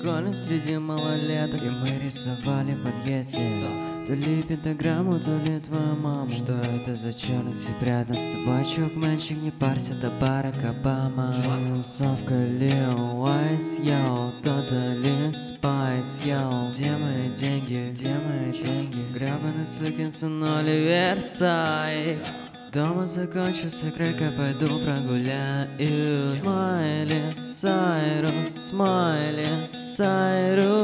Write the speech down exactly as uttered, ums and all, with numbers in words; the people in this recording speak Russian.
прикольно среди малолеток. И мы рисовали в подъезде то ли пентаграмму, то ли твою маму. Что это за черный прятан с тобой, чувак-мальчик, не парься, до Барак Обама. Тусовка Лил Уайс, йоу, Totally Spice, йоу. Где мои деньги, где мои деньги? Гребаный сукин сын Оливер Сайкс. Дома закончился крэк, я пойду прогуляюсь. Смайли Сайрус, Смайли Сайрус.